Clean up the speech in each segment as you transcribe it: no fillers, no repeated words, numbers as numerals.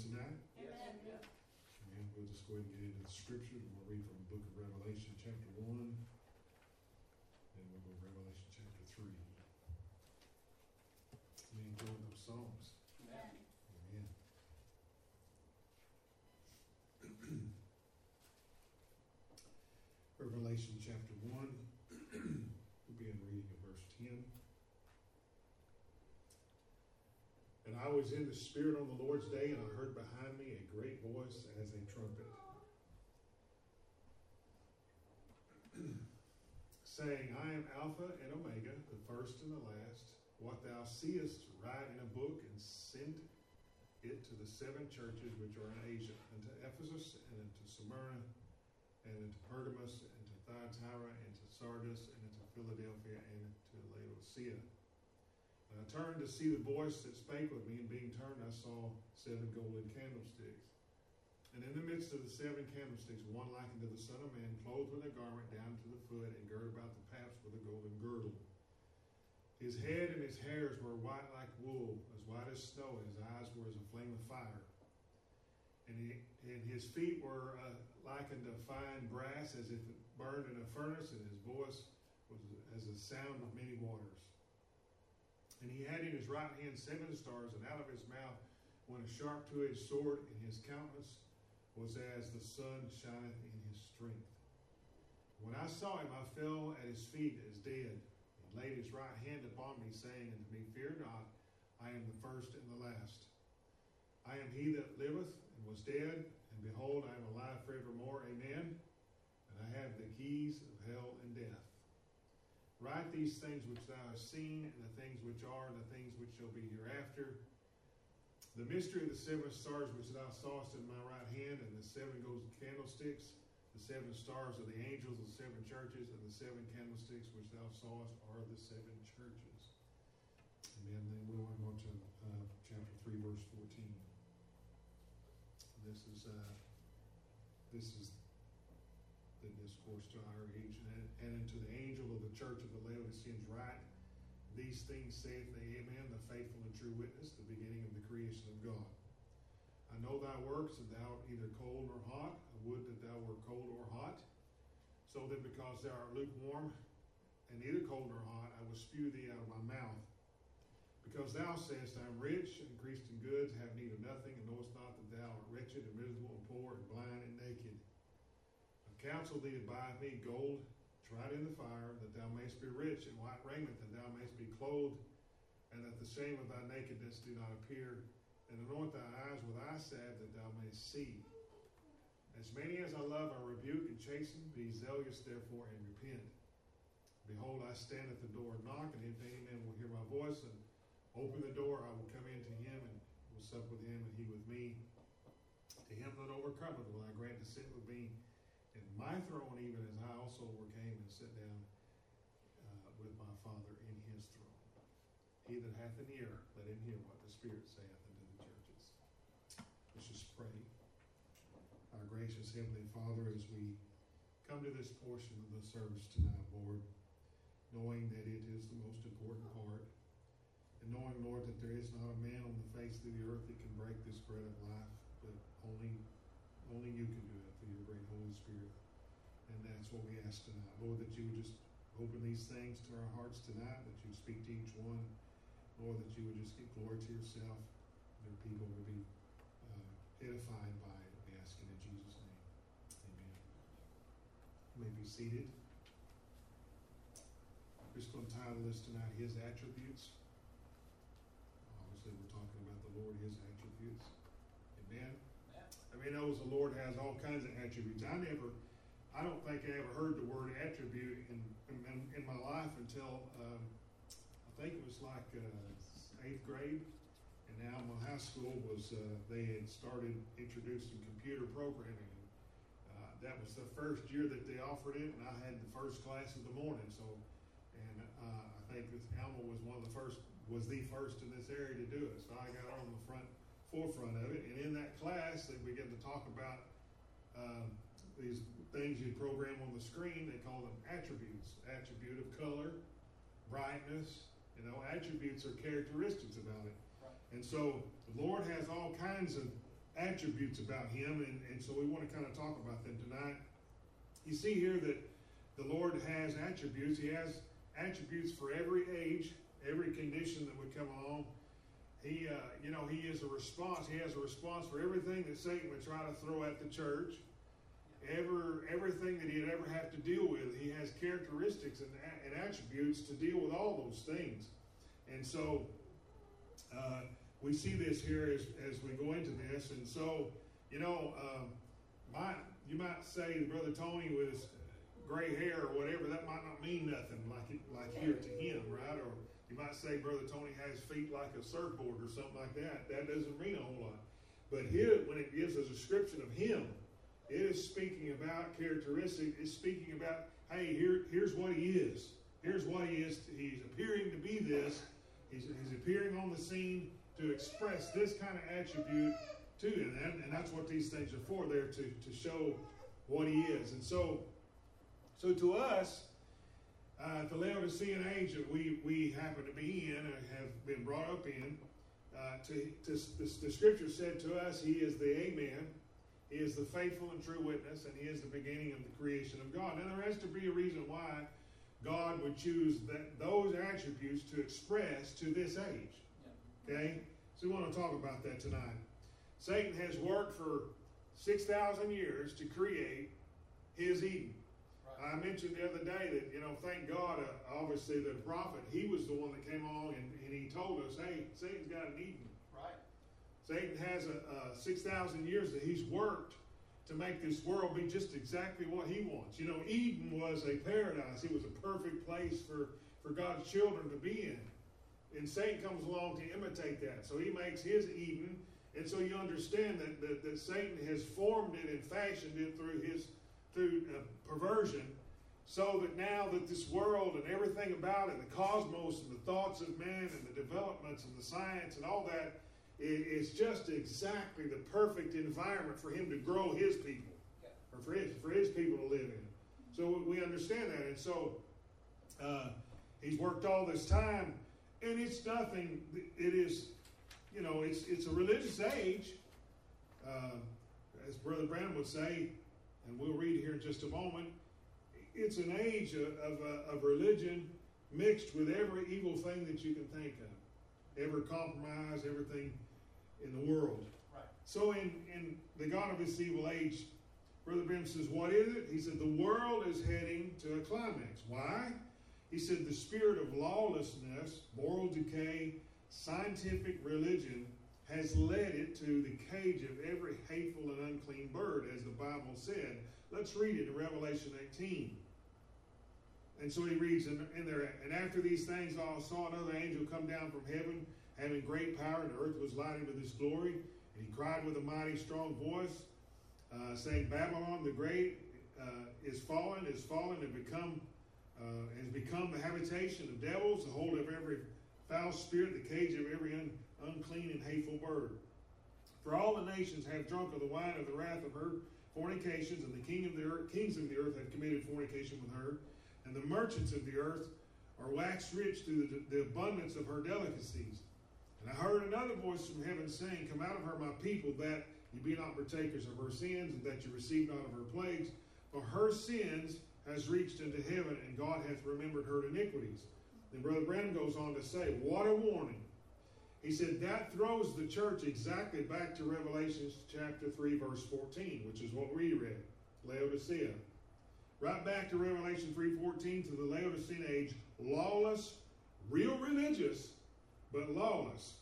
tonight? Yes. Amen. And we'll just go ahead and get into the scriptures. We'll read from the book of Revelation, chapter 1. And we'll go to Revelation, chapter 3. You enjoyed those songs? Amen. Amen. Revelation, chapter 1. We'll begin reading at verse 10. And I was in the Spirit on the Lord's day, and I heard behind me a great voice as a trumpet, saying, I am Alpha and Omega, the first and the last. What thou seest, write in a book, and send it to the 7 churches which are in Asia, unto Ephesus, and unto Smyrna, and unto Pergamos, and to Thyatira, and to Sardis, and unto Philadelphia, and to Laodicea. And I turned to see the voice that spake with me, and being turned I saw 7 golden candlesticks. And in the midst of the 7 candlesticks, one like unto the Son of Man, clothed with a garment down to the foot, and girded about the paps with a golden girdle. His head and his hairs were white like wool, as white as snow, and his eyes were as a flame of fire. And his feet were like unto fine brass, as if it burned in a furnace, and his voice was as the sound of many waters. And he had in his right hand 7 stars, and out of his mouth went a sharp two-edged sword, and his countenance was as the sun shineth in his strength. When I saw him, I fell at his feet as dead. He laid his right hand upon me, saying unto me, Fear not, I am the first and the last. I am he that liveth and was dead, and behold, I am alive forevermore. Amen. And I have the keys of hell and death. Write these things which thou hast seen, and the things which are, and the things which shall be hereafter. The mystery of the 7 stars which thou sawest in my right hand, and the 7 golden candlesticks, the 7 stars of the angels of the 7 churches, and the 7 candlesticks which thou sawest are the 7 churches. Amen. Then we'll go to chapter 3, verse 14. This is the discourse to our age. And unto the angel of the church of the Laodiceans write, These things saith the Amen, the faithful and true witness, the beginning of the creation of God. I know thy works, that thou art neither cold nor hot. I would that thou wert cold or hot. So then, because thou art lukewarm, and neither cold nor hot, I will spew thee out of my mouth. Because thou sayest, I am rich, and increased in goods, have need of nothing, and knowest not that thou art wretched, and miserable, and poor, and blind, and naked. I counsel thee to buy of me gold, tried in the fire, that thou mayst be rich, and white raiment, that thou mayst be clothed, and that the shame of thy nakedness do not appear, and anoint thy eyes with eye salve, that thou mayst see. As many as I love, I rebuke and chasten. Be zealous, therefore, and repent. Behold, I stand at the door and knock, and if any man will hear my voice and open the door, I will come in to him, and will sup with him, and he with me. To him that overcometh will I grant to sit with me in my throne, even as I also overcame and sat down with my Father in his throne. He that hath an ear, let him hear what the Spirit saith unto the churches. Let's just pray. Our gracious Heavenly Father, as we come to this portion of the service tonight, Lord, knowing that it is the most important part, and knowing, Lord, that there is not a man on the face of the earth that can break this bread of life, but only you can do it through your great Holy Spirit. And that's what we ask tonight. Lord, that you would just open these things to our hearts tonight, that you would speak to each one. Lord, that you would just get glory to yourself. Your people would be edified by it. We ask it in Jesus' name. Amen. You may be seated. We're just going to title this tonight, His Attributes. Obviously, we're talking about the Lord, His attributes. Amen. I mean, knows the Lord has all kinds of attributes. I don't think I ever heard the word attribute in my life until I think it was like 8th grade. And now my high school was, they had started introducing computer programming. That was the first year that they offered it, and I had the first class of the morning. And I think Alma was was the first in this area to do it. So I got on the forefront of it. And in that class, they began to talk about these things you program on the screen. They call them attributes. Attribute of color, brightness. You know, attributes are characteristics about it. Right. And so the Lord has all kinds of attributes about him, and so we want to kind of talk about them tonight. You see here that the Lord has attributes. He has attributes for every age, every condition that would come along. He is a response. He has a response for everything that Satan would try to throw at the church. Everything that he'd ever have to deal with. He has characteristics and attributes to deal with all those things. And so we see this here as we go into this. And so, you might say Brother Tony with gray hair or whatever, that might not mean nothing like here to him, right? Or you might say Brother Tony has feet like a surfboard or something like that. That doesn't mean a whole lot. But here, when it gives a description of him, it is speaking about characteristics. It's speaking about, hey, here's what he is. Here's what he is. He's appearing to be this. He's appearing on the scene to express this kind of attribute to him. And that's what these things are for, there to show what he is. And so to us, the Laodicean age that we happen to be in and have been brought up in, the Scripture said to us, he is the Amen. He is the faithful and true witness, and he is the beginning of the creation of God. And there has to be a reason why God would choose those attributes to express to this age. Okay? So we want to talk about that tonight. Satan has worked for 6,000 years to create his Eden. Right. I mentioned the other day that, thank God, obviously the prophet, he was the one that came along and he told us, hey, Satan's got an Eden. Right. Satan has 6,000 years that he's worked to make this world be just exactly what he wants. Eden was a paradise. It was a perfect place for God's children to be in. And Satan comes along to imitate that. So he makes his Eden. And so you understand that Satan has formed it and fashioned it through perversion, so that now that this world and everything about it, the cosmos and the thoughts of man and the developments and the science and all that, is just exactly the perfect environment for him to grow his people, or for his people to live in. So we understand that. And so he's worked all this time, and it's nothing. It is, it's a religious age, as Brother Branham would say, and we'll read here in just a moment. It's an age of religion mixed with every evil thing that you can think of, every compromise, everything in the world. Right. So in the God of this evil age, Brother Branham says, what is it? He said, the world is heading to a climax. Why? He said, the spirit of lawlessness, moral decay, scientific religion has led it to the cage of every hateful and unclean bird, as the Bible said. Let's read it in Revelation 18. And so he reads in there, and after these things I saw another angel come down from heaven, having great power, and the earth was lighted with his glory. And he cried with a mighty strong voice, saying, Babylon the great is fallen, and has become the habitation of devils, the hold of every foul spirit, the cage of every unclean and hateful bird. For all the nations have drunk of the wine of the wrath of her fornications, and the kings of the earth have committed fornication with her, and the merchants of the earth are waxed rich through the abundance of her delicacies. And I heard another voice from heaven saying, Come out of her, my people, that you be not partakers of her sins, and that you receive not of her plagues. For her sins has reached into heaven, and God hath remembered her iniquities. Then Brother Branham goes on to say, what a warning. He said that throws the church exactly back to Revelation chapter 3, verse 14, which is what we read, Laodicea. Right back to Revelation 3:14, to the Laodicean age, lawless, real religious, but lawless.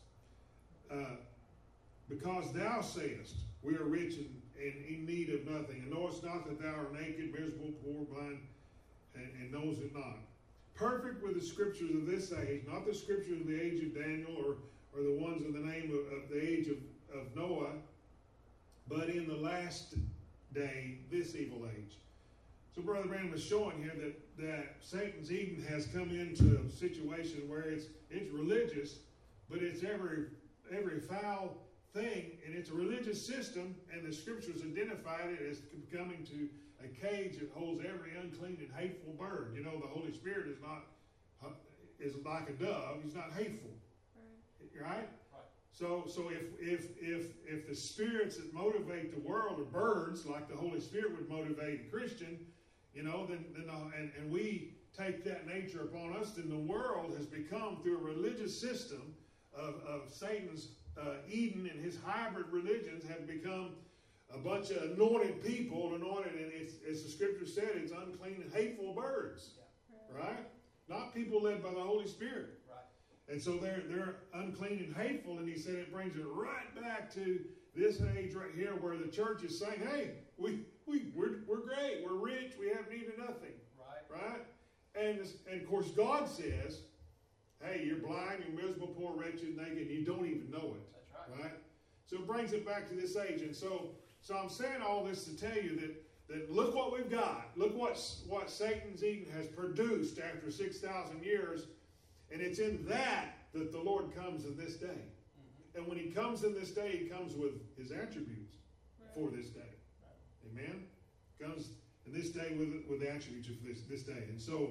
Because thou sayest, we are rich and in need of nothing, and knowest not that thou art naked, miserable, poor, blind, and knows it not. Perfect with the scriptures of this age, not the scriptures of the age of Daniel or the ones in the name of the age of Noah, but in the last day, this evil age. So Brother Branham is showing here that Satan's Eden has come into a situation where it's religious, but it's every foul thing, and it's a religious system, and the scriptures identified it as coming to a cage that holds every unclean and hateful bird. The Holy Spirit is like a dove. He's not hateful. Right? So if the spirits that motivate the world are birds, like the Holy Spirit would motivate a Christian, and we take that nature upon us, then the world has become, through a religious system of Satan's Eden and his hybrid religions, have become a bunch of anointed people, and it's, as the scripture said, it's unclean and hateful birds, right? Not people led by the Holy Spirit. And so they're unclean and hateful, and he said it brings it right back to this age right here where the church is saying, hey, we're great, we're rich, we have need of nothing. Right? And of course God says, hey, you're blind, you're miserable, poor, wretched, naked, and you don't even know it. That's right? So it brings it back to this age. And so I'm saying all this to tell you that look what we've got. Look what Satan's Eden has produced after 6,000 years. And it's in that the Lord comes in this day. Mm-hmm. And when he comes in this day, he comes with his attributes for this day. Right. Amen? Comes in this day with the attributes of this day. And so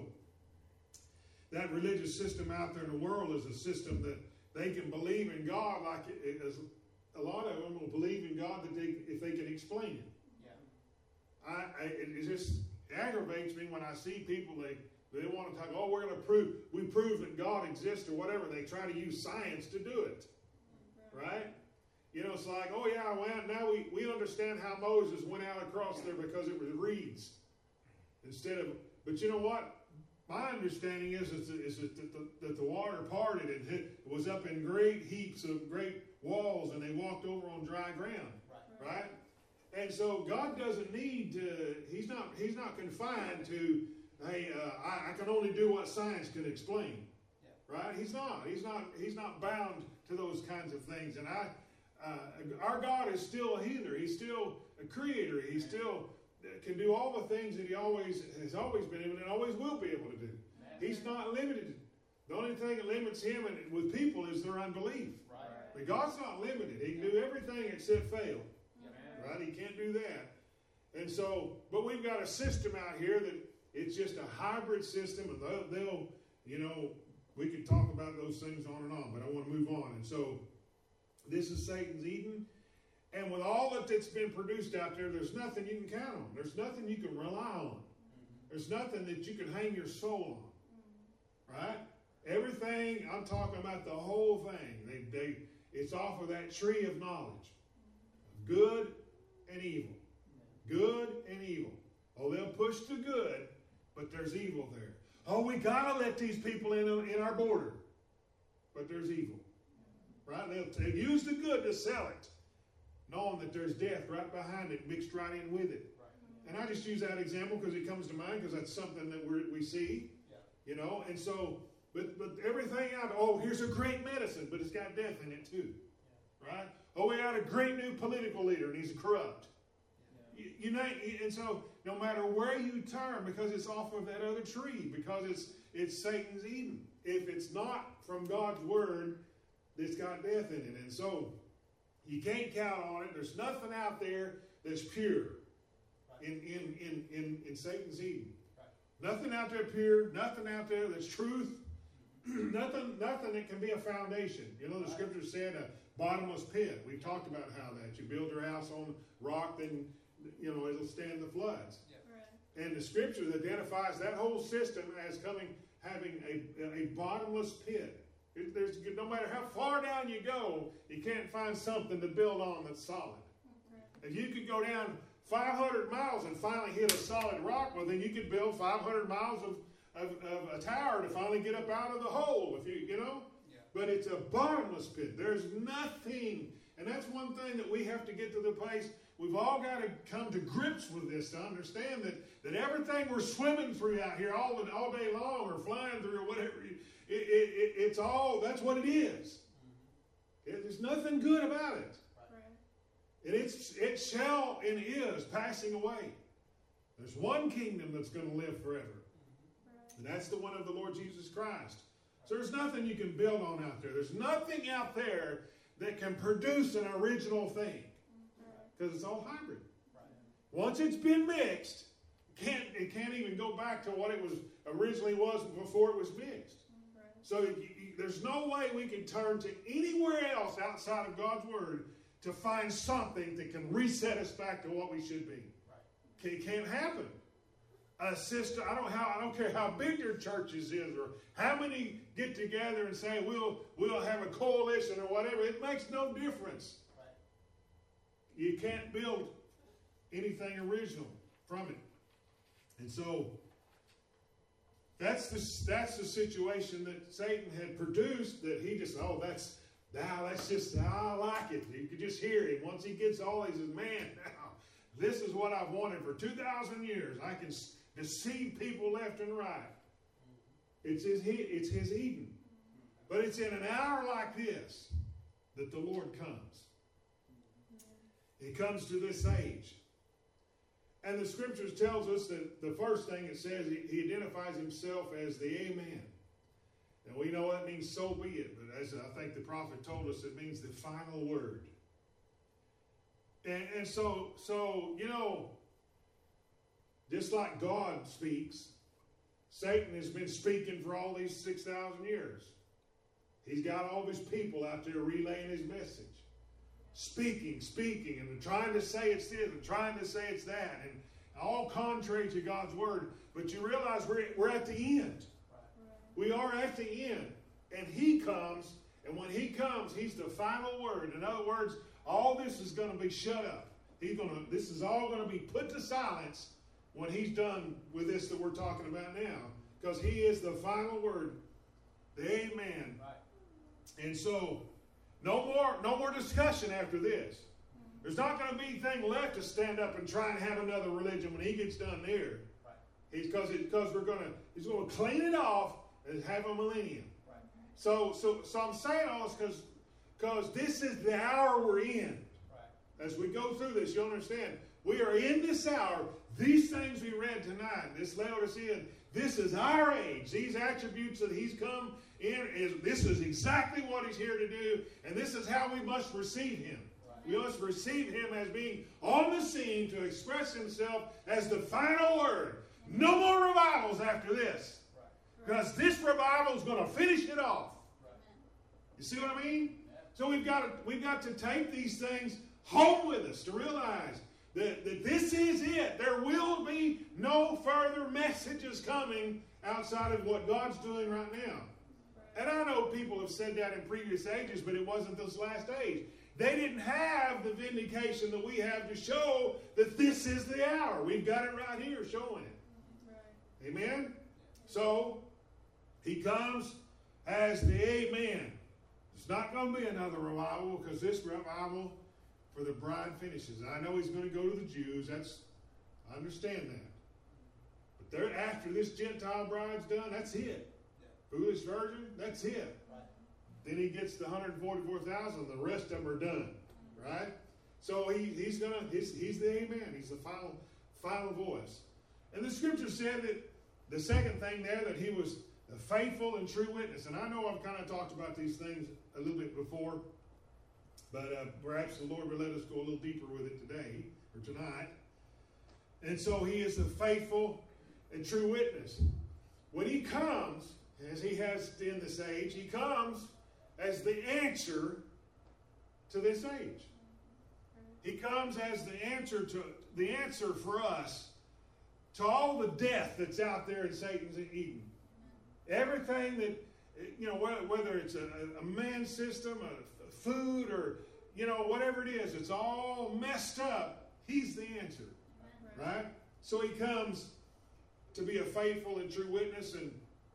that religious system out there in the world is a system that they can believe in God like a lot of them will believe in God if they can explain it. Yeah. It just aggravates me when I see people, they want to talk, we're going to we prove that God exists or whatever. They try to use science to do it. Right? It's like, now we understand how Moses went out across there because it was reeds. But you know what? My understanding is that the water parted and it was up in great heaps of great walls, and they walked over on dry ground. Right? And so God doesn't need to, he's not confined to, hey, I can only do what science can explain. Yeah. Right? He's not bound to those kinds of things. And our God is still a healer. He's still a creator. He still can do all the things that he has always been able and always will be able to do. He's not limited. The only thing that limits him with people is their unbelief. Right. But God's not limited. He can do everything except fail. Yeah. Right? He can't do that. And so, but we've got a system out here that it's just a hybrid system, and we could talk about those things on and on, but I want to move on. And so, this is Satan's Eden, and with all that's been produced out there, there's nothing you can count on. There's nothing you can rely on. There's nothing that you can hang your soul on. Right? Everything, I'm talking about the whole thing. It's off of that tree of knowledge. Good and evil. Good and evil. They'll push the good, but there's evil there. We got to let these people in our border. But there's evil. Right? They'll use the good to sell it, knowing that there's death right behind it, mixed right in with it. Right. And I just use that example because it comes to mind, because that's something that we see. Yeah. And so, but everything out, here's a great medicine, but it's got death in it too. Yeah. Right? We got a great new political leader, and he's corrupt. And so no matter where you turn, because it's off of that other tree, because it's Satan's Eden. If it's not from God's word, it's got death in it. And so you can't count on it. There's nothing out there that's pure in Satan's Eden. Right. Nothing out there pure, nothing out there that's truth, nothing that can be a foundation. The scripture said a bottomless pit. We've talked about how that you build your house on rock, then it'll stand the floods. Yeah. Right. And the scripture identifies that whole system as having a bottomless pit. There's, no matter how far down you go, you can't find something to build on that's solid. If you could go down 500 miles and finally hit a solid rock, well, then you could build 500 miles of a tower to finally get up out of the hole. Yeah. But it's a bottomless pit. There's nothing. And that's one thing that we have to get to the place. We've all got to come to grips with this to understand that everything we're swimming through out here all day long, or flying through, or whatever, it's all, that's what it is. There's nothing good about it. Right. And it shall and is passing away. There's one kingdom that's going to live forever. Right. And that's the one of the Lord Jesus Christ. So there's nothing you can build on out there. There's nothing out there that can produce an original thing. Because it's all hybrid. Right. Once it's been mixed, it can't even go back to what it was originally was before it was mixed. Right. So there's no way we can turn to anywhere else outside of God's Word to find something that can reset us back to what we should be. Right. It can't happen. A sister, I don't care how big your churches is or how many get together and say we'll have a coalition or whatever. It makes no difference. Right. You can't build anything original from it. And so that's the situation that Satan had produced, that he just, I like it. You could just hear him. Once he gets all, he says, man, now, this is what I've wanted for 2,000 years. I can deceive people left and right. It's his Eden. But it's in an hour like this that the Lord comes. He comes to this age. And the Scriptures tells us that the first thing it says, he identifies himself as the Amen. And we know that means so be it. But as I think the prophet told us, it means the final word. And so, just like God speaks, Satan has been speaking for all these 6,000 years. He's got all of his people out there relaying his message. Speaking, and trying to say it's this, and trying to say it's that, and all contrary to God's Word. But you realize we're at the end. We are at the end. And he comes, and when he comes, he's the final word. In other words, all this is going to be shut up. This is all going to be put to silence when he's done with this that we're talking about now. Because he is the final word. The Amen. Right. And so, no more discussion after this. There's not going to be anything left to stand up and try and have another religion when he gets done there. Right. He's going to clean it off and have a millennium. Right. So I'm saying all this because this is the hour we're in. Right. As we go through this, you'll understand. We are in this hour. These things we read tonight, this Laodicean, this is our age. These attributes that he's come in, this is exactly what he's here to do, and this is how we must receive him. Right. We must receive him as being on the scene to express himself as the final word. No more revivals after this. Because this revival is going to finish it off. Right. You see what I mean? Yeah. So we've got to take these things home with us to realize that this is it. There will be no further messages coming outside of what God's doing right now. Right. And I know people have said that in previous ages, but it wasn't this last age. They didn't have the vindication that we have to show that this is the hour. We've got it right here showing it. Right. Amen? So, he comes as the Amen. It's not going to be another revival because this revival for the bride finishes. I know he's going to go to the Jews. I understand that. But after this Gentile bride's done, that's it. Yeah. Foolish virgin, that's it. Right. Then he gets the 144,000. The rest of them are done. Right? So he's the Amen. He's the final voice. And the Scripture said that the second thing there, that he was a faithful and true witness. And I know I've kind of talked about these things a little bit before, but perhaps the Lord will let us go a little deeper with it today or tonight. And so he is a faithful and true witness. When he comes, as he has in this age, he comes as the answer to this age. He comes as the answer for us to all the death that's out there in Satan's Eden. Everything that, whether it's a man system, a food, or, whatever it is, it's all messed up. He's the answer, right? So he comes to be a faithful and true witness and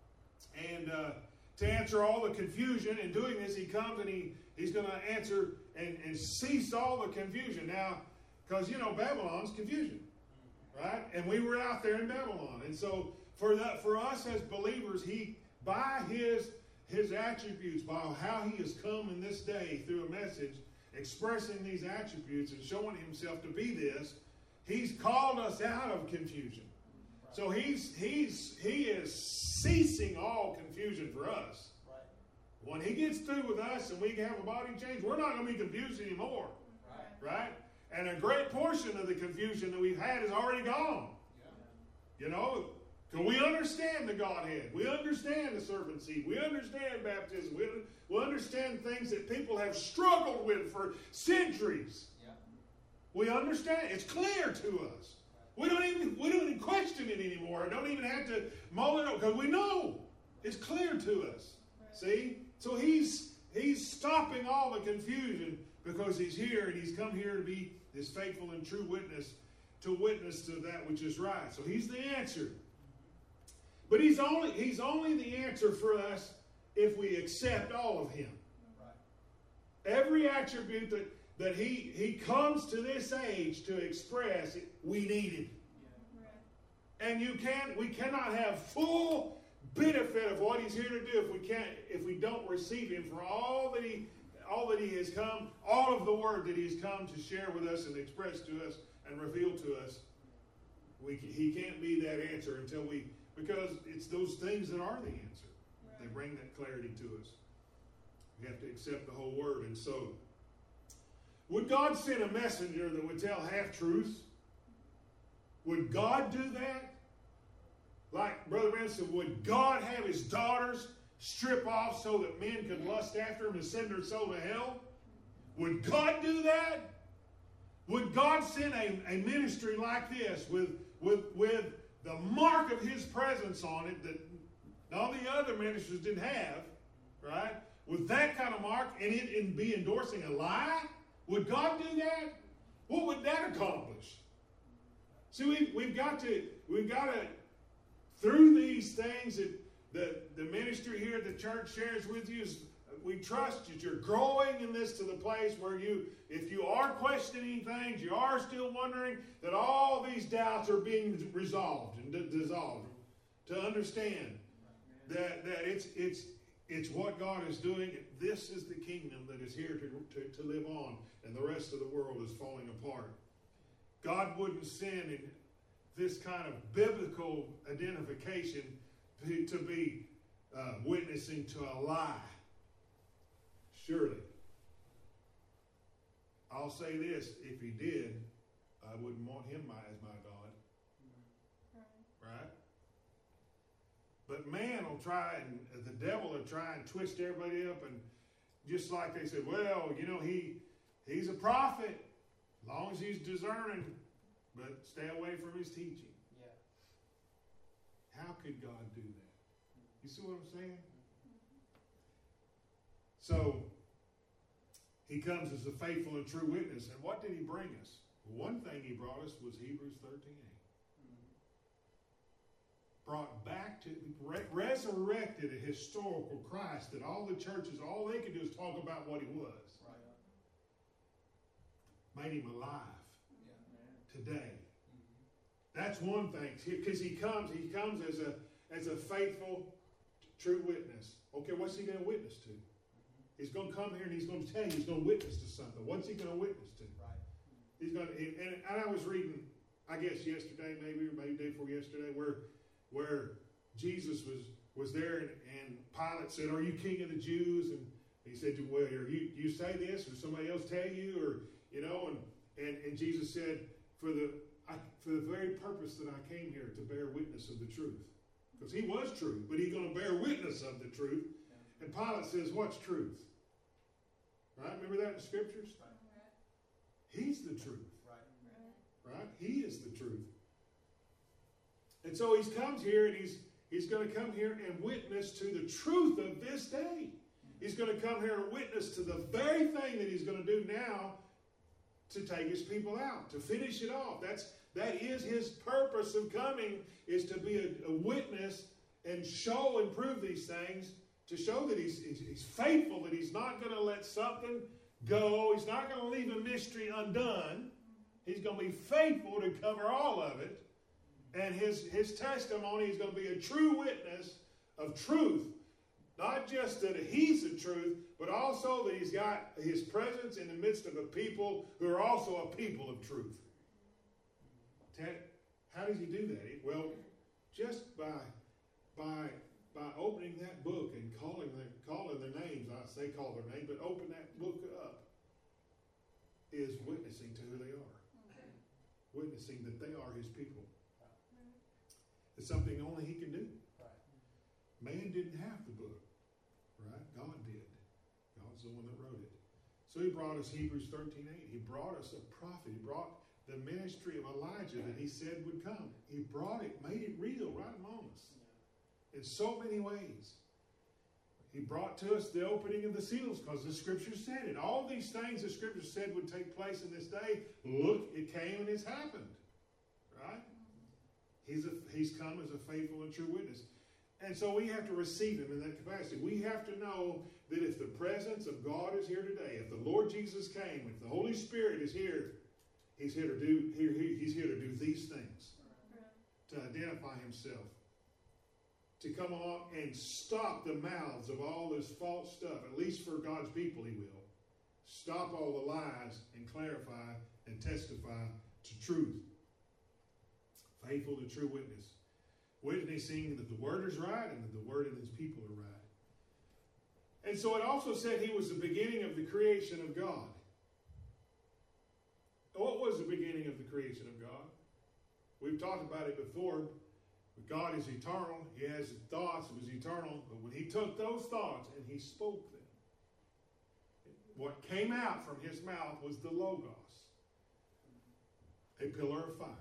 to answer all the confusion. In doing this, he comes and he's going to answer and cease all the confusion. Now, because, Babylon's confusion, right? And we were out there in Babylon. And so for us as believers, by his attributes, by how he has come in this day through a message, expressing these attributes and showing himself to be this, he's called us out of confusion. So he is ceasing all confusion for us. Right. When he gets through with us and we have a body change, we're not going to be confused anymore. Right? And a great portion of the confusion that we've had is already gone. Yeah. Because we understand the Godhead. We understand the serpent seed. We understand baptism. We understand things that people have struggled with for centuries. Yeah. We understand. It's clear to us. We don't even question it anymore. Don't even have to mull it over because we know it's clear to us. See? So he's stopping all the confusion because he's here and he's come here to be this faithful and true witness to that which is right. So he's the answer. But he's only the answer for us if we accept all of him. Right. Every attribute that he comes to this age to express, we need it. Yeah. Right. And we cannot have full benefit of what he's here to do if we don't receive him for all that he has come, all of the word that he's come to share with us and express to us and reveal to us. He can't be that answer because it's those things that are the answer. Right. They bring that clarity to us. We have to accept the whole word. And so, would God send a messenger that would tell half-truths? Would God do that? Like Brother Branham said, would God have his daughters strip off so that men could lust after them and send their soul to hell? Would God do that? Would God send a ministry like this with the mark of his presence on it that all the other ministers didn't have, right? With that kind of mark and it be endorsing a lie? Would God do that? What would that accomplish? See, we've got to, through these things that the ministry here at the church shares with you, we trust that you're growing in this to the place where if you are questioning things, you are still wondering, that all these doubts are being resolved and dissolved. To understand that it's what God is doing. This is the kingdom that is here to live on, and the rest of the world is falling apart. God wouldn't send in this kind of biblical identification to be witnessing to a lie. Surely. I'll say this, if he did, I wouldn't want him as my God. Right? But man will try, and the devil will try and twist everybody up, and just like they said, well, he's a prophet, as long as he's discerning, but stay away from his teaching. Yeah. How could God do that? You see what I'm saying? So, he comes as a faithful and true witness. And what did he bring us? One thing he brought us was Hebrews 13:8. Brought back to, resurrected a historical Christ that all the churches, all they could do is talk about what he was. Right. Made him alive today. That's one thing. Because he comes as a faithful, true witness. Okay, what's he going to witness to? He's going to come here and he's going to tell you, he's going to witness to something. What's he going to witness to? Right. He's going to, and I was reading, I guess yesterday, maybe day before yesterday, where Jesus was there and Pilate said, "Are you king of the Jews?" And he said, "Well, you say this, or somebody else tell you, or and Jesus said, for the very purpose that I came here to bear witness of the truth." Because he was truth, but he's going to bear witness of the truth. And Pilate says, "What's truth?" Right? Remember that in the scriptures? He's the truth. Right? He is the truth. And so he comes here and he's going to come here and witness to the truth of this day. He's going to come here and witness to the very thing that he's going to do now to take his people out, to finish it off. That is his purpose of coming, is to be a witness and show and prove these things, to show that he's faithful, that he's not going to let something go. He's not going to leave a mystery undone. He's going to be faithful to cover all of it. And his testimony is going to be a true witness of truth. Not just that he's the truth, but also that he's got his presence in the midst of a people who are also a people of truth. How does he do that? Well, just by opening that book and calling their names. I say call their name, but open that book up is witnessing to who they are. Okay. Witnessing that they are his people. It's something only he can do. Right. Man didn't have the book, right? God did. God's the one that wrote it. So he brought us Hebrews 13:8. He brought us a prophet. He brought the ministry of Elijah that he said would come. He brought it, made it real right among us in so many ways. He brought to us the opening of the seals because the Scripture said it. All these things the Scripture said would take place in this day, look, it came and it's happened. Right? He's come as a faithful and true witness. And so we have to receive him in that capacity. We have to know that if the presence of God is here today, if the Lord Jesus came, if the Holy Spirit is here, he's here to do these things. To identify himself. To come along and stop the mouths of all this false stuff, at least for God's people he will. Stop all the lies and clarify and testify to truth. Faithful and true witness. Witnessing that the word is right and that the word and his people are right. And so it also said he was the beginning of the creation of God. What was the beginning of the creation of God? We've talked about it before. God is eternal. He has thoughts. It was eternal. But when he took those thoughts and he spoke them, what came out from his mouth was the Logos, a pillar of fire.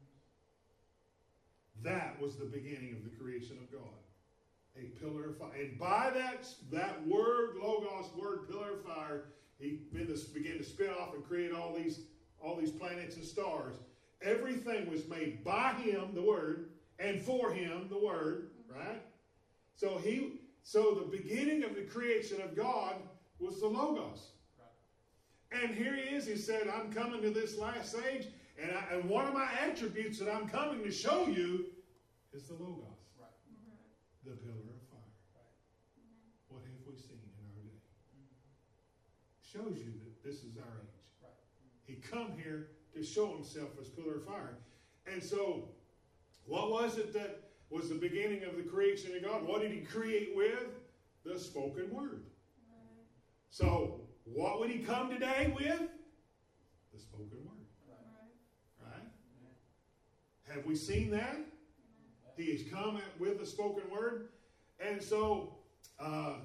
That was the beginning of the creation of God. A pillar of fire. And by that word, Logos, word, pillar of fire, he began to spin off and create all these planets and stars. Everything was made by him, the word, and for him, the word, right? So the beginning of the creation of God was the Logos. Right. And here he is. He said, I'm coming to this last age, and one of my attributes that I'm coming to show you is the Logos. Right. The pillar of fire. Right. What have we seen in our day? Shows you that this is our age. Right. He come here to show himself as pillar of fire. And so, what was it that was the beginning of the creation of God? What did he create with? The spoken word. Right. So, what would he come today with? The spoken word. Right? Right? Have we seen that? He has come with the spoken word. And so, come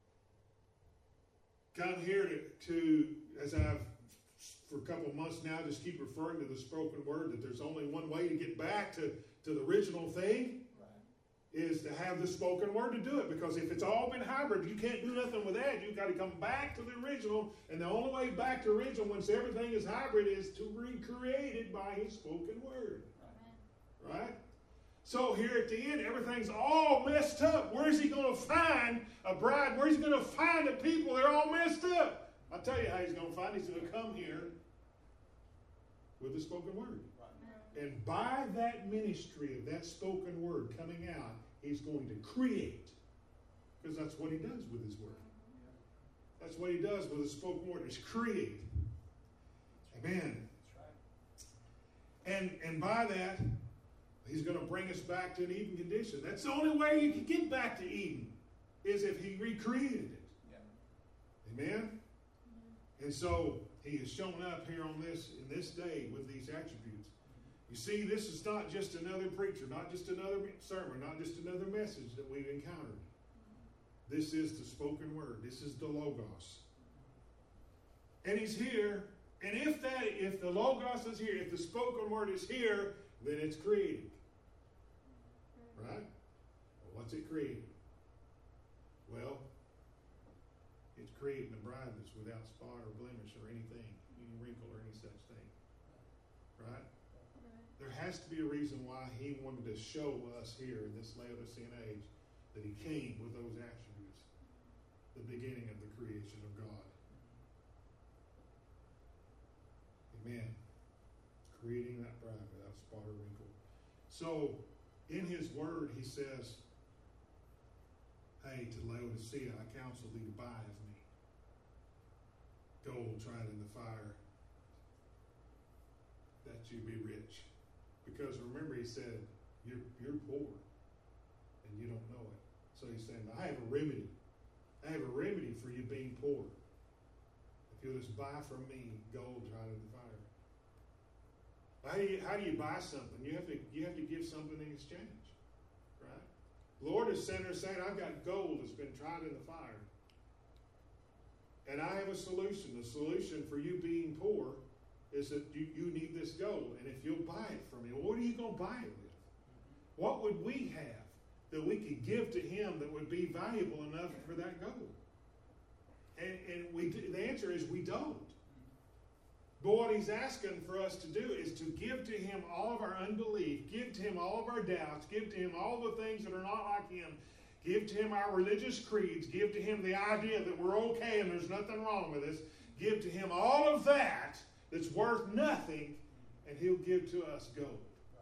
here to as I've, for a couple of months now, just keep referring to the spoken word, that there's only one way to get back to the original thing, is to have the spoken word to do it. Because if it's all been hybrid, you can't do nothing with that. You've got to come back to the original. And the only way back to original, once everything is hybrid, is to recreate it by his spoken word. Right? So here at the end, everything's all messed up. Where's he going to find a bride? Where's he going to find the people? They're all messed up. I'll tell you how he's going to find. He's going to come here with the spoken word. Right. And by that ministry of that spoken word coming out, he's going to create. Because that's what he does with his word. That's what he does with his spoken word, is create. Amen. That's right. And by that, he's going to bring us back to an Eden condition. That's the only way you can get back to Eden, is if he recreated it. Yeah. Amen? And so he has shown up here in this day with these attributes. You see, this is not just another preacher, not just another sermon, not just another message that we've encountered. This is the spoken word. This is the Logos. And he's here. And if the Logos is here, if the spoken word is here, then it's created. Right? Well, what's it creating? Well, it's creating a bride that's without spot or blemish or anything, any wrinkle or any such thing. Right? There has to be a reason why he wanted to show us here in this Laodicean age that he came with those attributes. The beginning of the creation of God. Amen. Creating that bride without spot or wrinkle. So, in his word, he says, hey, to Laodicea, I counsel thee to buy of me gold tried in the fire, that you be rich. Because remember, he said, you're poor, and you don't know it. So he's saying, I have a remedy. I have a remedy for you being poor. If you'll just buy from me gold tried in the fire. How do you buy something? You have to give something in exchange. Right? The Lord is sitting there saying, I've got gold that's been tried in the fire. And I have a solution. The solution for you being poor is that you need this gold. And if you'll buy it from me, what are you going to buy it with? What would we have that we could give to him that would be valuable enough for that gold? And the answer is we don't. But what he's asking for us to do is to give to him all of our unbelief, give to him all of our doubts, give to him all the things that are not like him, give to him our religious creeds, give to him the idea that we're okay and there's nothing wrong with us, give to him all of that that's worth nothing, and he'll give to us gold.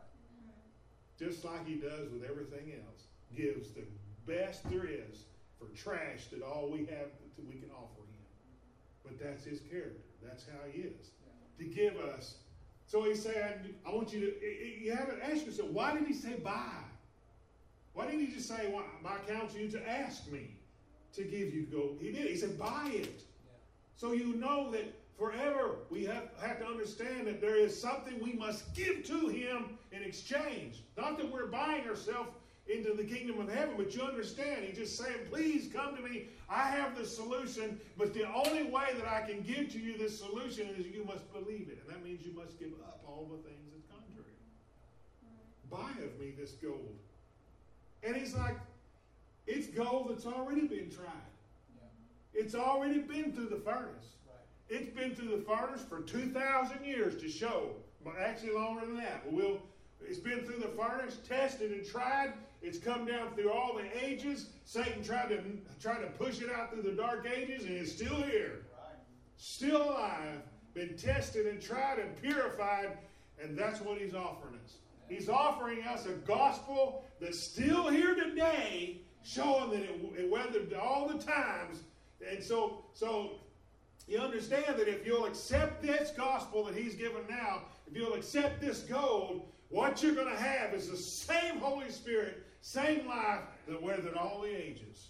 Just like he does with everything else. Gives the best there is for trash that all we have that we can offer him. But that's his character. That's how he is. To give us. So he said, I want you to have to ask yourself, why did he say buy? Why didn't he just say, well, I counsel you to ask me to give you gold? He did. He said, buy it. Yeah. So you know that forever we have to understand that there is something we must give to him in exchange. Not that we're buying ourselves into the kingdom of heaven, but you understand, he's just saying, please come to me. I have the solution, but the only way that I can give to you this solution is you must believe it. And that means you must give up all the things that's contrary. Buy of me this gold. And he's like, it's gold that's already been tried. Yeah. It's already been through the furnace. Right. It's been through the furnace for 2,000 years to show. But actually longer than that. It's been through the furnace, tested and tried. It's come down through all the ages. Satan tried to push it out through the dark ages, and it's still here. Right. Still alive, been tested and tried and purified, and that's what he's offering us. He's offering us a gospel that's still here today, showing that it weathered all the times. And so you understand that if you'll accept this gospel that he's given now, if you'll accept this gold, what you're going to have is the same Holy Spirit, same life that weathered all the ages.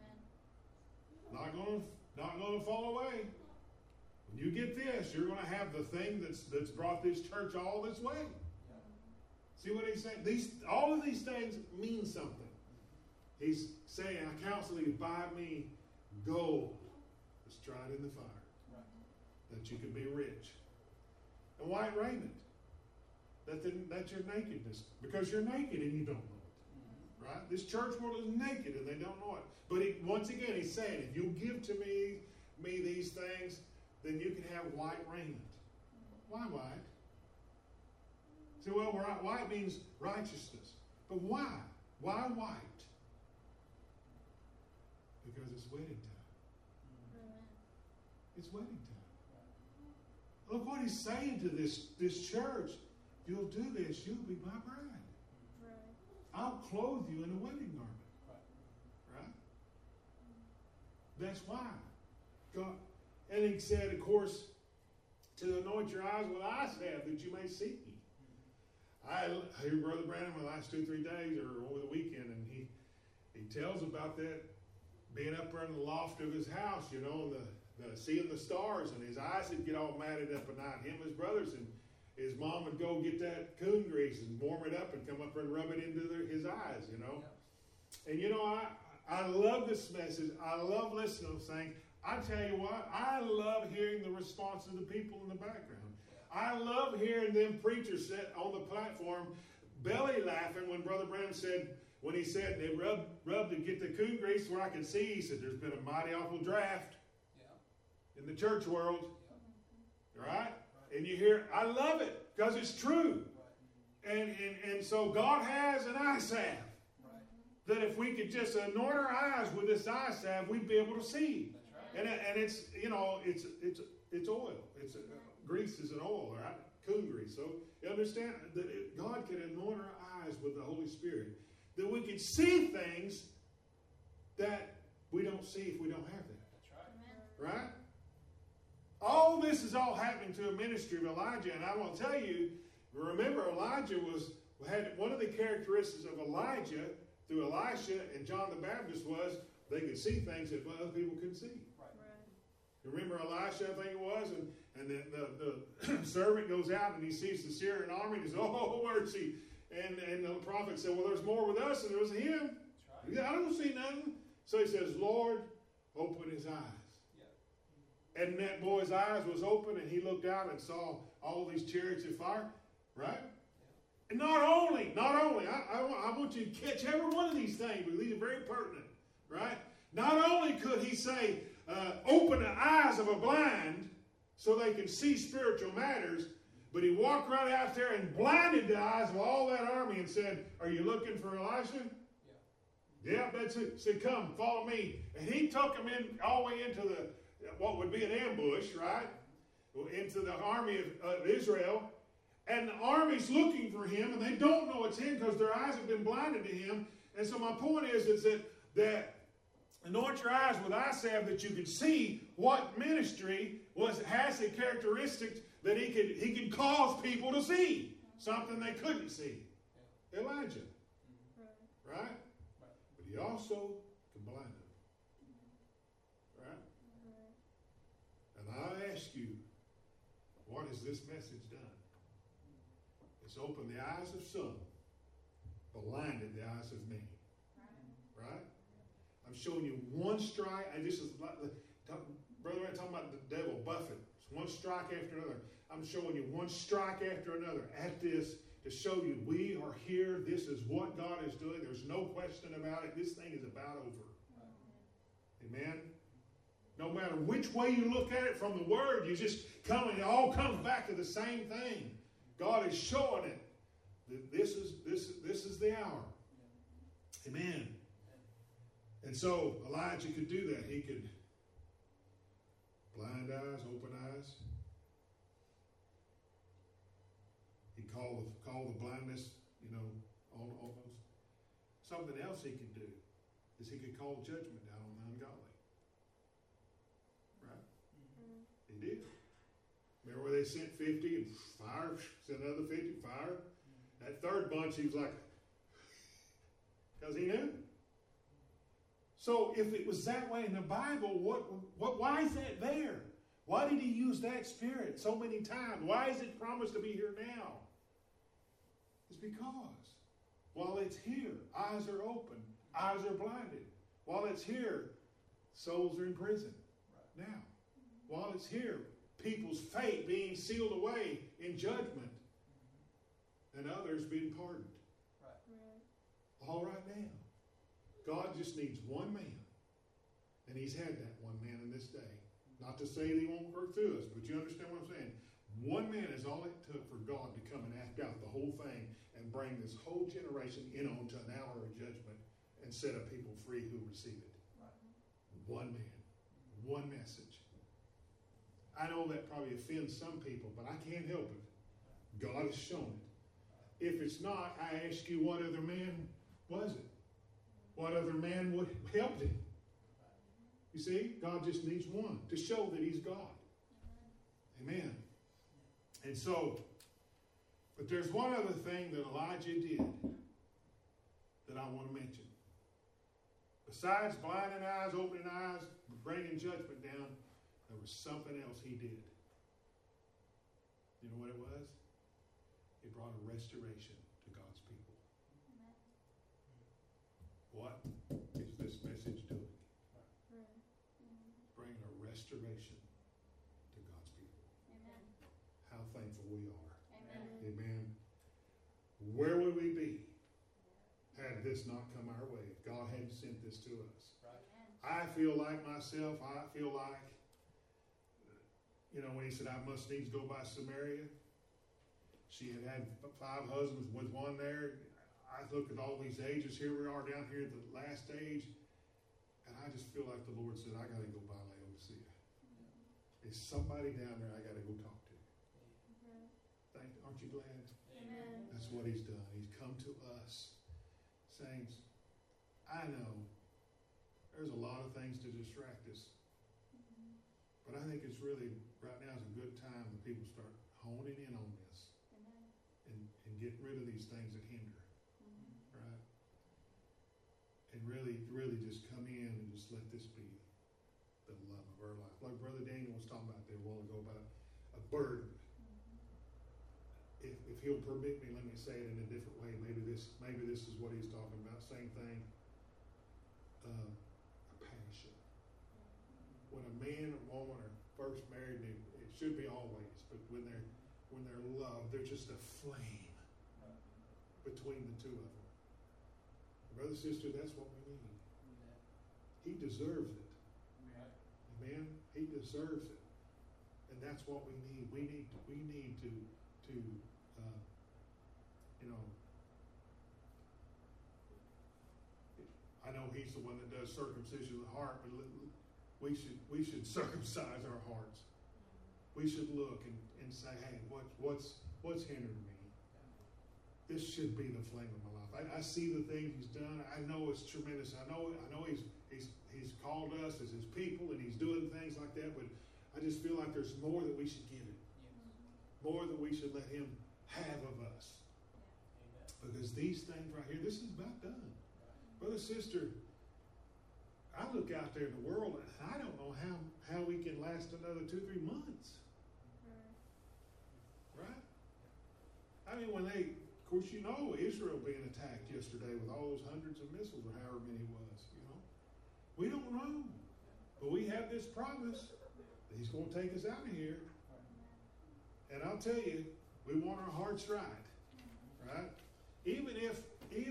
Not going to fall away. When you get this, you're going to have the thing that's brought this church all this way. See what he's saying? All of these things mean something. He's saying, I counsel you to buy me gold that's tried in the fire, that you can be rich. And white raiment. That's your nakedness. Because you're naked and you don't know it. Right? This church world is naked and they don't know it. But once again, he's saying, if you give to me these things, then you can have white raiment. Why white? See, well, white means righteousness. But why? Why white? Because it's wedding time. It's wedding time. Look what he's saying to this church. If you'll do this, you'll be my bride. Right. I'll clothe you in a wedding garment. Right? That's why. God. And he said, of course, to anoint your eyes with eye salve that you may see me. I hear Brother Branham the last 2-3 days or over the weekend, and he tells about that being up there in the loft of his house, and seeing the stars, and his eyes would get all matted up at night. Him and his brothers and his mom would go get that coon grease and warm it up and come up and rub it into his eyes, And I love this message. I love listening to things. I tell you what, I love hearing the response of the people in the background. I love hearing them preachers sit on the platform belly laughing when Brother Branham said, when he said they rubbed to get the coon grease where I could see, he said there's been a mighty awful draft in the church world. Right? And you hear, I love it because it's true. And so God has an eye salve. That if we could just anoint our eyes with this eye salve, we'd be able to see. And it's, it's oil. Grease is an oil, right? Coon grease. So you understand that God can anoint our eyes with the Holy Spirit. That we can see things that we don't see if we don't have that. That's right. Right? All this is all happening to a ministry of Elijah. And I want to tell you, remember Elijah had one of the characteristics of Elijah through Elisha and John the Baptist was they could see things that other people couldn't see. Remember Elisha, I think it was, and the servant goes out and he sees the Syrian army and he says, oh, mercy. And the prophet said, well, there's more with us than there was him. That's right. I don't see nothing. So he says, Lord, open his eyes. Yeah. And that boy's eyes was open, and he looked out and saw all these chariots of fire. Right? Yeah. And not only, I want you to catch every one of these things, because these are very pertinent. Right? Not only could he say, open the eyes of a blind so they can see spiritual matters, but he walked right out there and blinded the eyes of all that army and said, are you looking for Elisha? Yeah, that's it. Said, come, follow me. And he took them in all the way into what would be an ambush, right? Into the army of Israel. And the army's looking for him, and they don't know it's him because their eyes have been blinded to him. And so my point is that anoint your eyes with eye salve that you can see what ministry has the characteristics that he can cause people to see. Something they couldn't see. Elijah. Right? But he also can blind them. Right? And I ask you, what has this message done? It's opened the eyes of some, blinded the eyes of many. Right? I'm showing you one strike, and this is like, Brother Ray talking about the devil, Buffett. It's one strike after another. I'm showing you one strike after another at this to show you we are here. This is what God is doing. There's no question about it. This thing is about over. Amen? No matter which way you look at it from the Word, you just come, and it all comes back to the same thing. God is showing it. That this is the hour. Amen. And so Elijah could do that. He could blind eyes, open eyes. He called the blindness, almost. Something else he could do is he could call judgment down on the ungodly. Right? Mm-hmm. He did. Remember where they sent 50 and fire, sent another 50, fire? That third bunch, he was like, because he knew. So if it was that way in the Bible, why is that there? Why did he use that spirit so many times? Why is it promised to be here now? It's because while it's here, eyes are open, eyes are blinded. While it's here, souls are in prison. Right. Now, while it's here, people's fate being sealed away in judgment, and others being pardoned. Right. All right now. God just needs one man. And he's had that one man in this day. Not to say that he won't work through us, but you understand what I'm saying. One man is all it took for God to come and act out the whole thing and bring this whole generation in onto an hour of judgment and set a people free who receive it. Right. One man. One message. I know that probably offends some people, but I can't help it. God has shown it. If it's not, I ask you, what other man was it? What other man would help him? You see, God just needs one to show that he's God. Amen. And so, but there's one other thing that Elijah did that I want to mention. Besides blinding eyes, opening eyes, bringing judgment down, there was something else he did. You know what it was? It brought a restoration to God's people. What is this message doing? Bringing a restoration to God's people. Amen. How thankful we are. Amen. Amen. Where would we be had this not come our way, if God hadn't sent this to us? Right. I feel like myself, when he said, I must needs go by Samaria. She had 5 husbands with one there. I look at all these ages. Here we are down here at the last age. And I just feel like the Lord said, I got to go by Laodicea. There's somebody down there I got to go talk to. Aren't you glad? Amen. That's what he's done. He's come to us. Saints, I know there's a lot of things to distract us. But I think it's really, right now is a good time that people start honing in on this. And getting rid of these things that hinder. Right? And really just come in and just let this be the love of our life. Like Brother Daniel was talking about there a while ago about a burden. If if he'll permit me, let me say it in a different way. Maybe this is what he's talking about. Same thing. A passion. When a man and woman are first married, and it should be always, but when they're loved, they're just a flame between the two of them. Brother, sister, that's what we need. He deserves it. Amen. He deserves it, and that's what we need. We need to I know he's the one that does circumcision of the heart, but we should circumcise our hearts. We should look and say, hey, what's hindering me? This should be the flame of my life. I see the things he's done. I know it's tremendous. I know he's called us as his people, and he's doing things like that, but I just feel like there's more that we should give him. More that we should let him have of us. Because these things right here, this is about done. Brother, sister, I look out there in the world, and I don't know how we can last another 2-3 months. Right? I mean, when of course, Israel being attacked yesterday with all those hundreds of missiles or however many it was, We don't know. But we have this promise that he's going to take us out of here. And I'll tell you, we want our hearts right. Right? Even if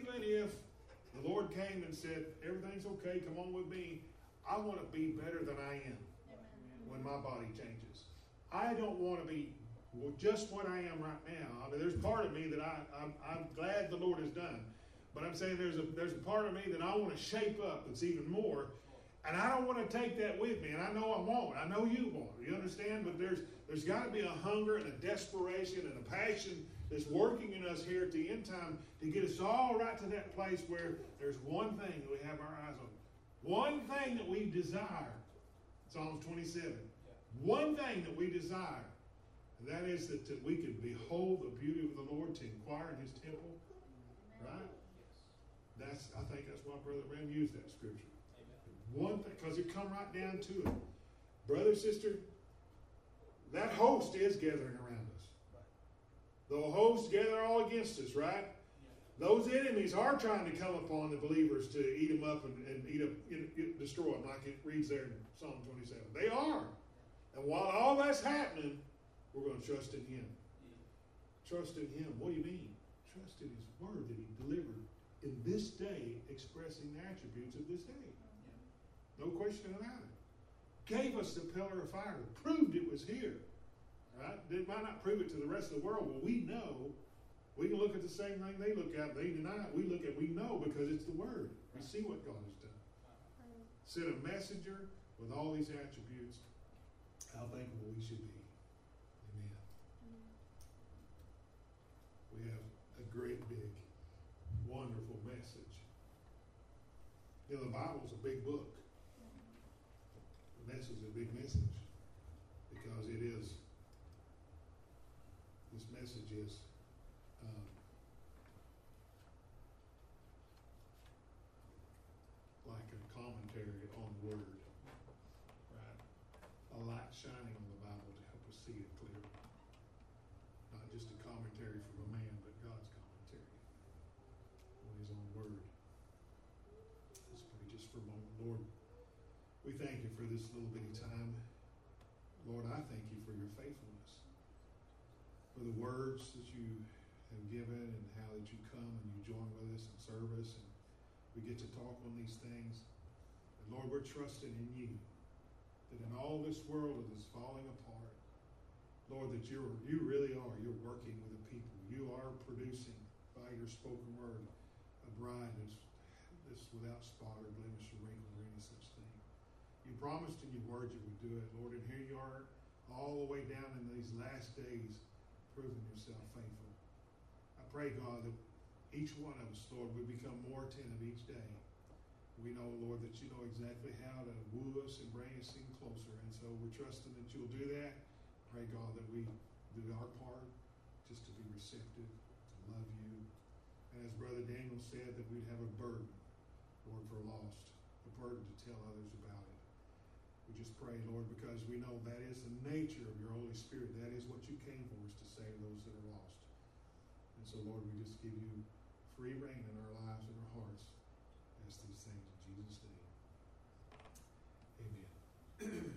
the Lord came and said, everything's okay, come on with me, I want to be better than I am when my body changes. I don't want to be just what I am right now. I mean, there's part of me that I'm glad the Lord has done. But I'm saying there's a part of me that I want to shape up that's even more. And I don't want to take that with me. And I know I won't. I know you won't. You understand? But there's got to be a hunger and a desperation and a passion that's working in us here at the end time to get us all right to that place where there's one thing that we have our eyes on. One thing that we desire. Psalms 27. One thing that we desire. And that is that we could behold the beauty of the Lord, to inquire in his temple. Right? I think that's why Brother Ram used that scripture. One thing, because it come right down to it. Brother, sister, that host is gathering around us. The hosts gather all against us, right? Those enemies are trying to come upon the believers to eat them up and destroy them, like it reads there in Psalm 27. They are. And while all that's happening, we're going to trust in him. Trust in him. What do you mean? Trust in his word that he delivered in this day, expressing the attributes of this day. No question about it. Gave us the pillar of fire. Proved it was here. Right? It might not prove it to the rest of the world. Well, we know. We can look at the same thing they look at. They deny it. We know because it's the word. We see what God has done. Sent a messenger with all these attributes. How thankful we should be. Amen. We have a great, big, wonderful message. The Bible's a big book. The message is a big message because it is. This message is like a commentary on the Word, right? A light shining on the Bible to help us see it clearly. Not just a commentary from a man, but God's commentary on his own Word. Let's pray just for a moment. Lord, we thank you for this little bitty time. Lord, I thank you for your faithfulness, for the words that you have given and how that you come and you join with us and serve us, and we get to talk on these things. And Lord, we're trusting in you, that in all this world that is falling apart, Lord, that you really are. You're working with the people. You are producing by your spoken word a bride that's without spot or blemish or wrinkle or any such thing. You promised in your word you would do it, Lord, and here you are all the way down in these last days proving yourself faithful. I pray, God, that each one of us, Lord, we become more attentive each day. We know, Lord, that you know exactly how to woo us and bring us in closer. And so we're trusting that you'll do that. Pray, God, that we do our part just to be receptive, to love you. And as Brother Daniel said, that we'd have a burden, Lord, for lost, a burden to tell others about it. We just pray, Lord, because we know that is the nature of your Holy Spirit. That is what you came for, is to save those that are lost. And so, Lord, we just give you free reign in our lives and our hearts. Ask these things in Jesus' name. Amen.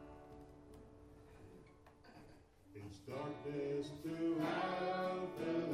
It's darkness throughout the